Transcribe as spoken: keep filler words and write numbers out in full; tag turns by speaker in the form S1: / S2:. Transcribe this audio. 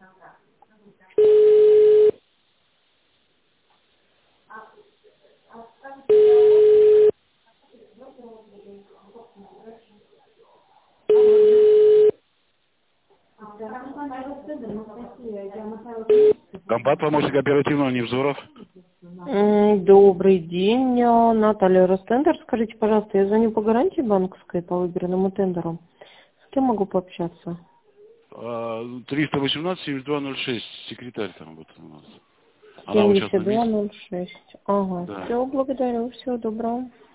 S1: Комбат, помощник оперативного Невзоров.
S2: Добрый день, Наталья Ростендер. Скажите, пожалуйста, я звоню по гарантии банковской по выигранному тендеру. С кем могу пообщаться?
S1: триста восемнадцать семьдесят два ноль шесть, секретарь там вот у нас. Она вот сейчас на месте.
S2: семьдесят два ноль шесть. Ага,
S1: Да.
S2: все, благодарю, всего доброго.